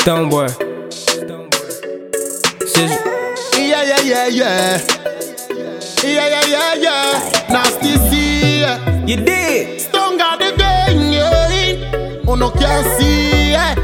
Stoneboy. Yeah. Nasty C, yeah. You did. Stone got the gang, yeah. Oh, no, can't see, yeah.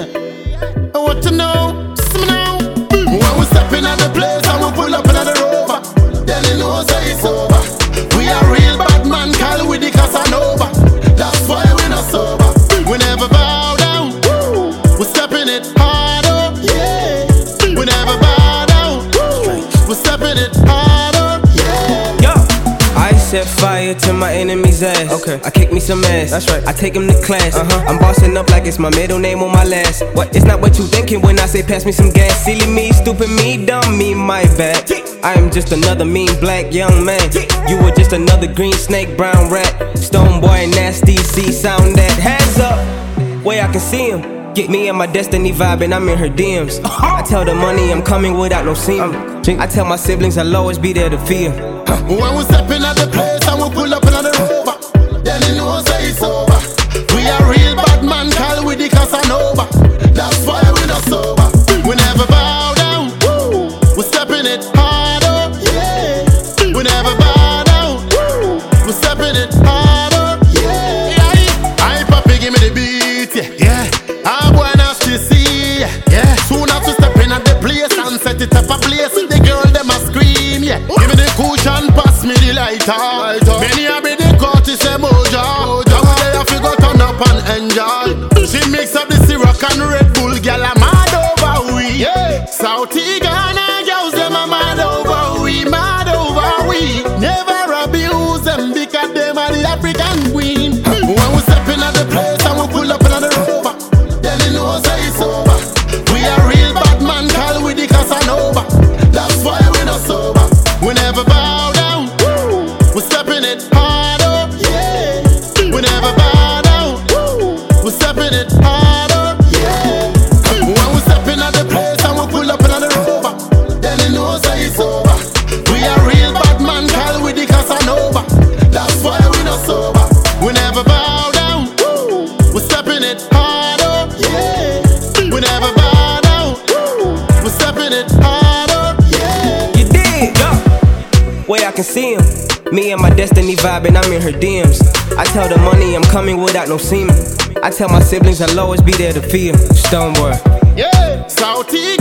What you know? See me now. When we step in at the place and we pull up in the Rover, then you know say it's over. We are real bad man, call with the Casanova. That's why we not sober. We never bow down. We stepping it harder, yeah. We never bow down. We stepping it harder, yeah. Yo, I set fire to my enemy's ass. Okay, I kick me some ass. That's right. I take him to class. I'm bossing up like it's my middle name on my last. What? It's not what you thinking when I say pass me some gas. Silly me, stupid me, dumb me, my bad. I am just another mean black young man. You were just another green snake, brown rat. Stoneboy, Nasty C, sound that hands up. Way I can see him. Get me and my destiny vibing, I'm in her DMs. I tell the money I'm coming without no seam. I tell my siblings I'll always be there to fear. When we step in at the place and we pull up in the Rover, then you know say it's over. We are real bad man, call with the Casanova. That's why we not sober. We never bow down. We stepping it harder, yeah. We never bow down. We stepping it harder, yeah. I papi give me the beat, yeah. I wanna see, yeah. Soon as we step in at the place and set it up a place, the girl them a scream, yeah. Give me the cushion, pass me the lighter. Many a be the Curtis Emoja. Now we there fi go turn up and enjoy. She mix up the Ciroc and Red Bull, girl a mad over we. Southie Ghana girls them a mad over we, mad over we. Never abuse them because them are the African queen. When we step in at the place and we pull up in the Rover, then you know say it's over. We are real bad man, call with the Casanova. That's why we not sober. We never bow down. We stepping it harder, yeah. We never bow down. We stepping it harder, yeah. When we stepping at the place and we pull up in the Rover, then you know say it's over. We are real bad man, call with the Casanova. That's why we not sober. We never bow down. We stepping it harder, yeah. We never bow down. We stepping it harder, yeah. You did, yo. Way I can see him. Me and my destiny vibing, I'm in her DMs. I tell the money I'm coming without no semen. I tell my siblings I'll always be there to fear. Stoneboy. Yeah, Southie